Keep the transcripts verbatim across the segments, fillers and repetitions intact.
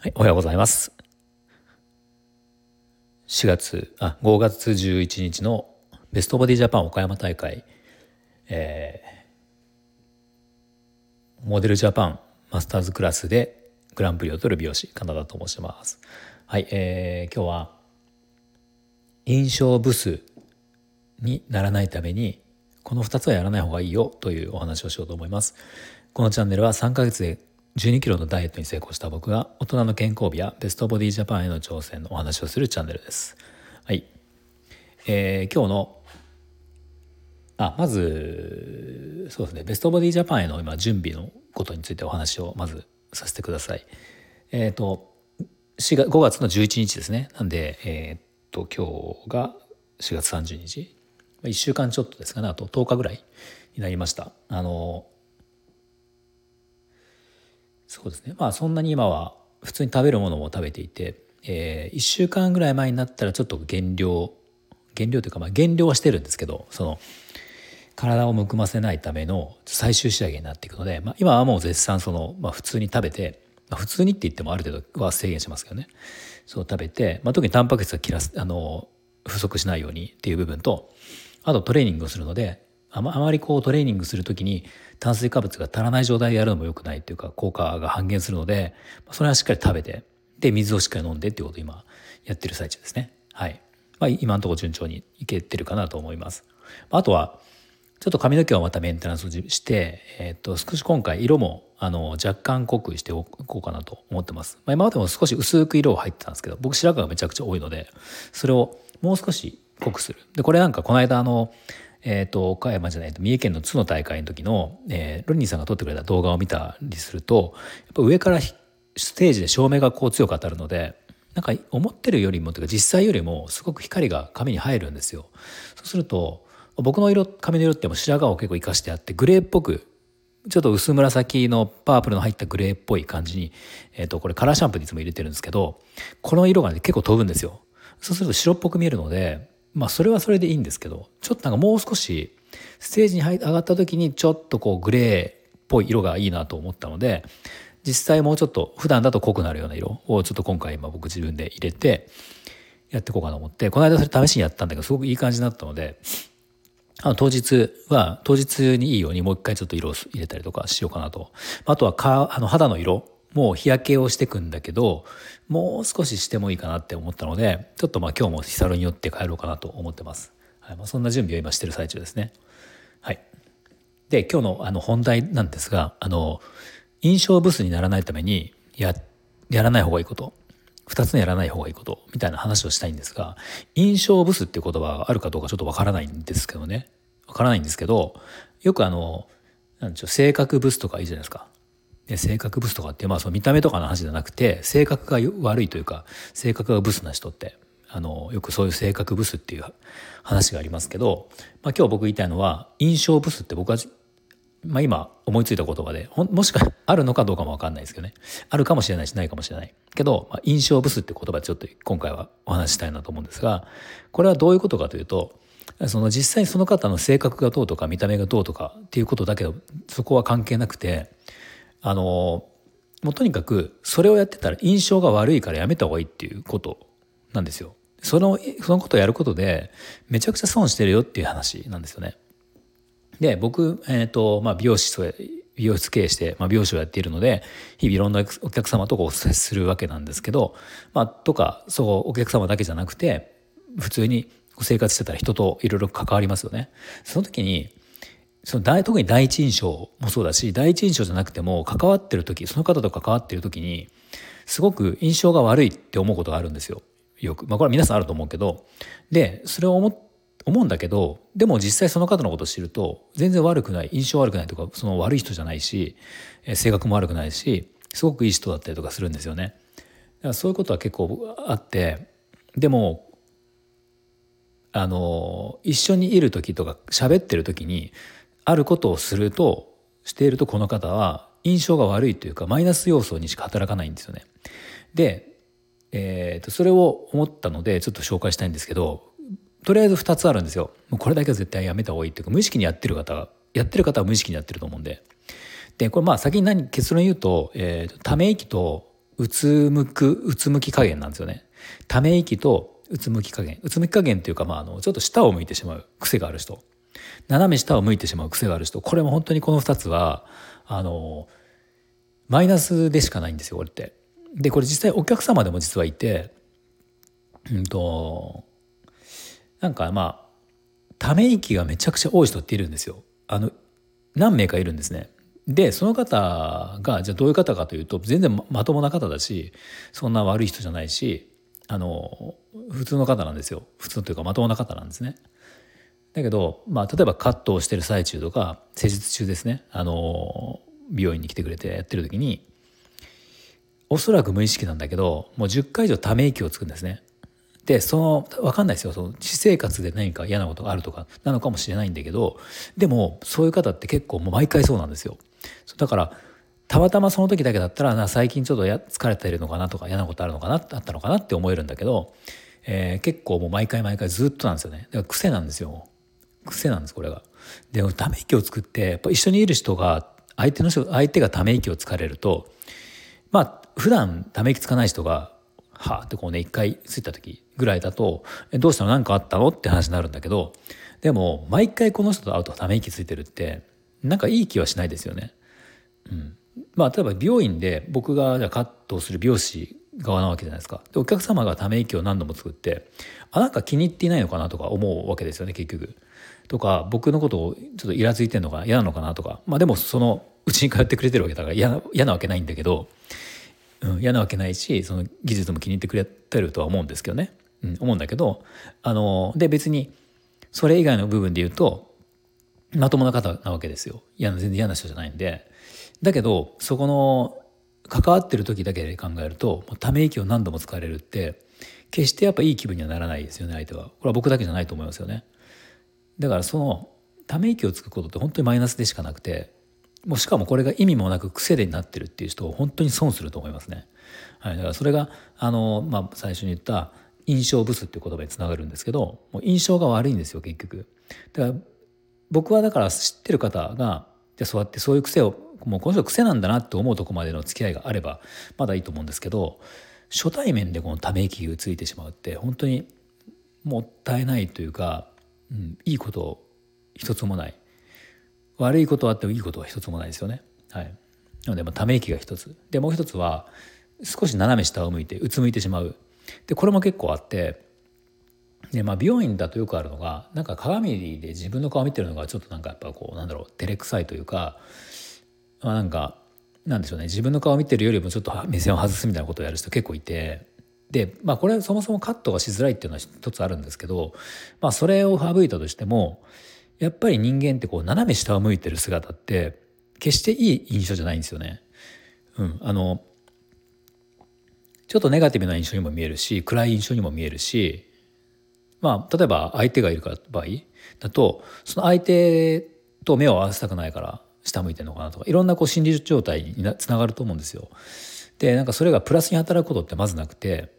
はい、おはようございます。しがつあごがつじゅういちにちのベストボディジャパン岡山大会、えー、モデルジャパンマスターズクラスでグランプリを取る美容師金田と申します。はい、えー、今日は印象ブスにならないためにこのふたつはやらない方がいいよというお話をしようと思います。このチャンネルはさんかげつでじゅうにキロのダイエットに成功した僕が大人の健康美やベストボディジャパンへの挑戦のお話をするチャンネルです。はい、えー、今日のあまずそうですねベストボディジャパンへの今準備のことについてお話をまずさせてください。えっ、ー、としがつごがつのじゅういちにちですね。なんでえっ、ー、と今日がしがつさんじゅうにち、いっしゅうかんちょっとですかね。あととおかぐらいになりました。あのそうですねまあそんなに今は普通に食べるものも食べていて、えー、いっしゅうかんぐらい前になったらちょっと減量減量というかまあ減量はしてるんですけど、その体をむくませないための最終仕上げになっていくので、まあ、今はもう絶賛その、まあ、普通に食べて、まあ、普通にって言ってもある程度は制限しますけどね、そう食べて、まあ、特にタンパク質が切らすあの不足しないようにっていう部分と、あとトレーニングをするのであまあまりこうトレーニングするときに炭水化物が足らない状態でやるのも良くないというか効果が半減するので、それはしっかり食べてで水をしっかり飲んでっていうことを今やってる最中ですね。はい、まあ、今のところ順調にいけてるかなと思います。あとはちょっと髪の毛をまたメンテナンスして、えー、と少し今回色もあの若干濃くしておこうかなと思ってます。まあ、今までも少し薄く色を入ってたんですけど、僕白髪がめちゃくちゃ多いのでそれをもう少し濃くする。でこれなんかこの間あのえー、と岡山じゃないと三重県の津の大会の時の、えー、ロニーさんが撮ってくれた動画を見たりすると、やっぱ上からステージで照明がこう強く当たるので、なんか思ってるよりもというか実際よりもすごく光が髪に入るんですよ。そうすると僕の色髪の色っても白髪を結構生かしてあってグレーっぽくちょっと薄紫のパープルの入ったグレーっぽい感じに、えー、とこれカラーシャンプーにいつも入れてるんですけど、この色が、ね、結構飛ぶんですよ。そうすると白っぽく見えるので、まあそれはそれでいいんですけど、ちょっとなんかもう少しステージに上がった時にちょっとこうグレーっぽい色がいいなと思ったので、実際もうちょっと普段だと濃くなるような色をちょっと今回今僕自分で入れてやっていこうかと思って、この間それ試しにやったんだけどすごくいい感じになったので、あの当日は当日にいいようにもう一回ちょっと色を入れたりとかしようかなと。あとはかあの肌の色もう日焼けをしてくんだけどもう少ししてもいいかなって思ったので、ちょっとまあ今日もヒサロによって帰ろうかなと思ってます。はい、まあ、そんな準備を今してる最中ですね。はい、で今日のあの本題なんですが、あの印象ブスにならないためにややらない方がいいことふたつのやらない方がいいことみたいな話をしたいんですが、印象ブスっていう言葉があるかどうかちょっとわからないんですけどねわからないんですけどよくあのなんでしょう性格ブスとかいいじゃないですか。で性格ブスとかって、まあ、その見た目とかの話じゃなくて性格が悪いというか性格がブスな人ってあのよくそういう性格ブスっていう話がありますけど、まあ、今日僕言いたいのは印象ブスって僕は、まあ、今思いついた言葉でほんもしかあるのかどうかも分かんないですけどね、あるかもしれないしないかもしれないけど、まあ、印象ブスって言葉でちょっと今回はお話ししたいなと思うんですが、これはどういうことかというと、その実際にその方の性格がどうとか見た目がどうとかっていうことだけどそこは関係なくて、あのもうとにかくそれをやってたら印象が悪いからやめた方がいいっていうことなんですよ。そのそのことをやることでめちゃくちゃ損してるよっていう話なんですよね。で僕、えーとまあ、美容師美容室経営して、まあ、美容師をやっているので日々いろんなお客様とこう接するわけなんですけど、まあ、とかそうお客様だけじゃなくて普通に生活してたら人といろいろ関わりますよね。その時にその特に第一印象もそうだし第一印象じゃなくても関わってる時その方と関わってる時にすごく印象が悪いって思うことがあるんですよ。よく、まあ、これは皆さんあると思うけど、でそれを思思うんだけどでも実際その方のことを知ると全然悪くない印象悪くないとかその悪い人じゃないし性格も悪くないしすごくいい人だったりとかするんですよね。だからそういうことは結構あって、でもあの一緒にいる時とか喋ってる時にあることをするとしているとこの方は印象が悪いというかマイナス要素にしか働かないんですよね。で、えー、とそれを思ったのでちょっと紹介したいんですけど、とりあえずふたつあるんですよ。もうこれだけは絶対やめた方がいいっていうか無意識にやってる方やってる方は無意識にやってると思うんで。でこれまあ先に何結論言うと、えー、とため息とうつむくうつむき加減なんですよね。ため息とうつむき加減、うつむき加減っていうか、まあ、あのちょっと下を向いてしまう癖がある人、斜め下を向いてしまう癖がある人、これも本当にこのふたつはあのマイナスでしかないんですよ、これって。でこれ実際お客様でも実はいて、うんとなんかまあため息がめちゃくちゃ多い人っているんですよ。あの何名かいるんですね。でその方がじゃあどういう方かというと、全然ままともな方だし、そんな悪い人じゃないし、あの普通の方なんですよ。普通というかまともな方なんですね。だけど、まあ、例えばカットをしてる最中とか施術中ですね、あの美容院に来てくれてやってる時に、おそらく無意識なんだけどもうじゅっかい以上ため息をつくんですね。でその分かんないですよ、その私生活で何か嫌なことがあるとかなのかもしれないんだけど、でもそういう方って結構もう毎回そうなんですよ。だからたまたまその時だけだったらな、最近ちょっとや疲れているのかなとか嫌なことあるのかなあったのかなって思えるんだけど、えー、結構もう毎回毎回ずっとなんですよね。だから癖なんですよ。癖なんですこれが。でため息を作ってやっぱ一緒にいる人が相手の人相手がため息をつかれると、まあ普段ため息つかない人がはあってこうね一回ついた時ぐらいだと「えどうしたの、何かあったの?」って話になるんだけど、でも毎回この人と会うとため息ついてるってなんかいい気はしないですよね。うん、まあ例えば美容院で僕がじゃあカットをする美容師側なわけじゃないですか。でお客様がため息を何度も作ってあなんか気に入っていないのかなとか思うわけですよね結局。とか僕のことをちょっとイラついてんのかな嫌なのかなとか、まあでもそのうちに通ってくれてるわけだから嫌な、嫌なわけないんだけど、うん、嫌なわけないしその技術も気に入ってくれてるとは思うんですけどね、うん、思うんだけど、あので別にそれ以外の部分で言うとまともな方なわけですよ。嫌な全然嫌な人じゃないんで。だけどそこの関わってる時だけで考えるとため息を何度も使われるって決してやっぱいい気分にはならないですよね相手は。これは僕だけじゃないと思いますよね。だからそのため息をつくことって本当にマイナスでしかなくて、もうしかもこれが意味もなく癖でになってるっていう人を本当に損すると思いますね。はい、だからそれがあの、まあ、最初に言った印象ブスっていう言葉につながるんですけど、もう印象が悪いんですよ結局。だから僕はだから知ってる方がじゃそうやってそういう癖をもうこの人癖なんだなって思うとこまでの付き合いがあればまだいいと思うんですけど、初対面でこのため息がついてしまうって本当にもったいないというか、うん、いいこと一つもない。悪いことはあってもいいことは一つもないですよね。はい、なのでまあため息が一つで、もう一つは少し斜め下を向いてうつむいてしまう。でこれも結構あって、で、まあ、美容院だとよくあるのがなんか鏡で自分の顔見てるのがちょっとなんかやっぱこうなんだろう照れくさいというか、まあ、なんかなんでしょうね、自分の顔見てるよりもちょっと目線を外すみたいなことをやる人結構いて、で、まあ、これそもそもカットがしづらいっていうのは一つあるんですけど、まあ、それを省いたとしてもやっぱり人間ってこう斜め下を向いてる姿って決していい印象じゃないんですよね。うん、あのちょっとネガティブな印象にも見えるし暗い印象にも見えるし、まあ例えば相手がいる場合だとその相手と目を合わせたくないから下向いてるのかなとか、いろんなこう心理状態につながると思うんですよ。でなんかそれがプラスに働くことってまずなくて、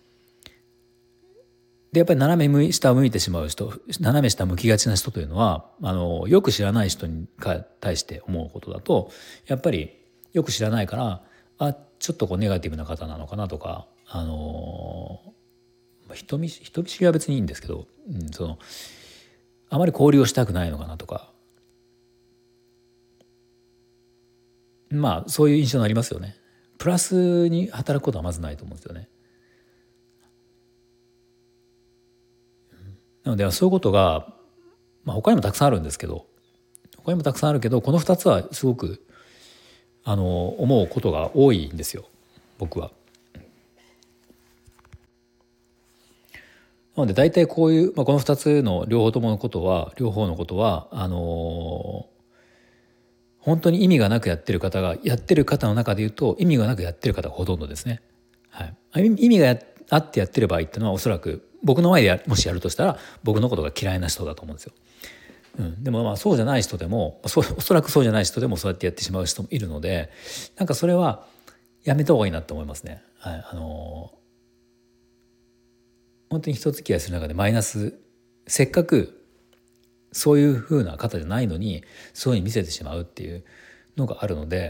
でやっぱり斜め下を向いてしまう人、斜め下向きがちな人というのはあのよく知らない人に対して思うことだと、やっぱりよく知らないからあちょっとこうネガティブな方なのかなとか、あの人見人見知りは別にいいんですけど、うん、そのあまり交流をしたくないのかなとか、まあそういう印象になりますよね。プラスに働くことはまずないと思うんですよね。なのでそういうことが、まあ、他にもたくさんあるんですけど他にもたくさんあるけどこのふたつはすごくあの思うことが多いんですよ僕は。なので大体こういう、まあ、このふたつの両方とものことは両方のことはあの本当に意味がなくやってる方がやってる方の中で言うと意味がなくやってる方がほとんどですね。はい、意味があってやってる場合っていうのはおそらく僕の前でやもしやるとしたら僕のことが嫌いな人だと思うんですよ。うん、でもまあそうじゃない人でもそおそらくそうじゃない人でもそうやってやってしまう人もいるので、なんかそれはやめた方がいいなと思いますね。はい、あの本当に人付き合いする中でマイナス、せっかくそういう風な方じゃないのにそういうふうに見せてしまうっていうのがあるので、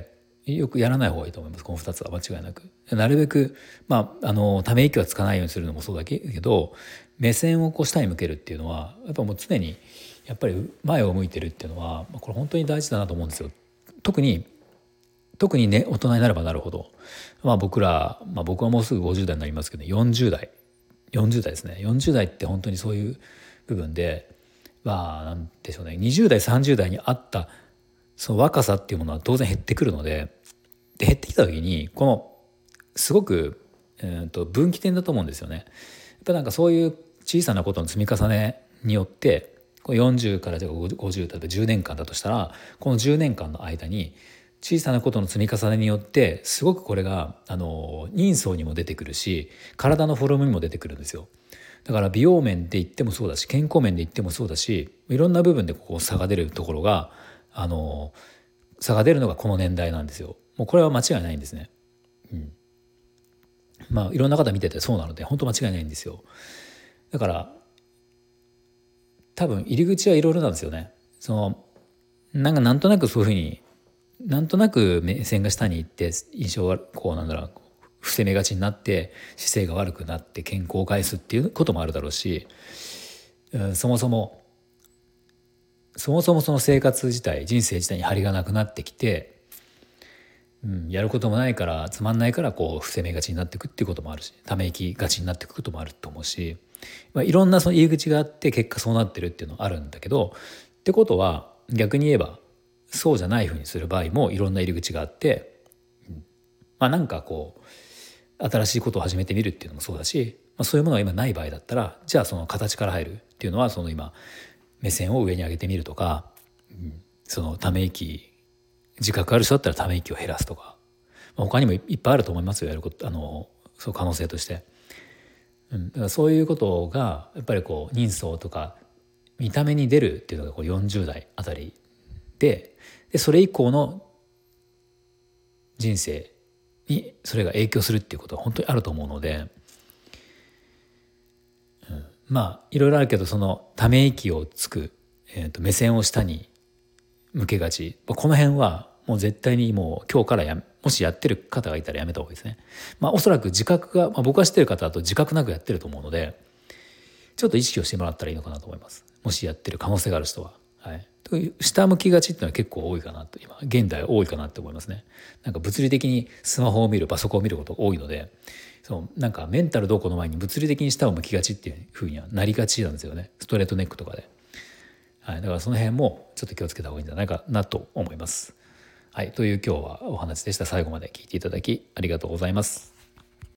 よくやらない方がいいと思います。このふたつは間違いなく。なるべく、まあ、あのため息はつかないようにするのもそうだけど、目線をこう下に向けるっていうのはやっぱもう常にやっぱり前を向いてるっていうのはこれ本当に大事だなと思うんですよ。特に特にね大人になればなるほど、まあ、僕ら、まあ、僕はもうすぐごじゅう代になりますけど、よんじゅう代よんじゅう代ですね。よんじゅう代って本当にそういう部分で、まあなんでしょうね、にじゅう代さんじゅう代にあったその若さっていうものは当然減ってくるので、で減ってきた時にこのすごく、えー、と分岐点だと思うんですよね。やっぱなんかそういう小さなことの積み重ねによってよんじゅうからごじゅう、例えばじゅうねんかんだとしたら、このじゅうねんかんの間に小さなことの積み重ねによってすごくこれがあの人相にも出てくるし、体のフォルムにも出てくるんですよ。だから美容面で言ってもそうだし、健康面で言ってもそうだし、いろんな部分でこう差が出るところがあの差が出るのがこの年代なんですよ。もうこれは間違いないんですね。うん、まあいろんな方見ててそうなので本当間違いないんですよ。だから多分入り口はいろいろなんですよね。そのなんかなんとなくそういうふうになんとなく目線が下に行って印象がこうなんだろう伏せ目がちになって姿勢が悪くなって健康を害すっていうこともあるだろうし、うん、そもそもそもそもその生活自体人生自体に張りがなくなってきて、うん、やることもないからつまんないからこう伏せ目がちになっていくっていうこともあるし、ため息がちになっていくこともあると思うし、まあ、いろんなその入り口があって結果そうなってるっていうのはあるんだけど、ってことは逆に言えばそうじゃないふうにする場合もいろんな入り口があって、うん、まあなんかこう新しいことを始めてみるっていうのもそうだし、まあ、そういうものが今ない場合だったらじゃあその形から入るっていうのはその今目線を上に上げてみるとか、うん、そのため息自覚ある人だったらため息を減らすとか、まあ、他にもいっぱいあると思いますよ、やることあのそう可能性として。うん、だからそういうことがやっぱりこう人相とか見た目に出るっていうのがこうよんじゅう代あたりで、でそれ以降の人生にそれが影響するっていうことは本当にあると思うので、うん、まあいろいろあるけどそのため息をつく、えー、と目線を下に向けがち、この辺はもう絶対にもう今日からやもしやってる方がいたらやめた方がいいですね。まあおそらく自覚が、まあ、僕が知ってる方だと自覚なくやってると思うので、ちょっと意識をしてもらったらいいのかなと思います。もしやってる可能性がある人は。はい、下向きがちっていうのは結構多いかなと、今現代多いかなって思いますね。なんか物理的にスマホを見るパソコンを見ることが多いので、そうなんかメンタルどうこうの前に物理的に下を向きがちっていうふうにはなりがちなんですよね、ストレートネックとかで。はい、だからその辺もちょっと気をつけた方がいいんじゃないかなと思います。はい、という今日はお話でした。最後まで聞いていただきありがとうございます。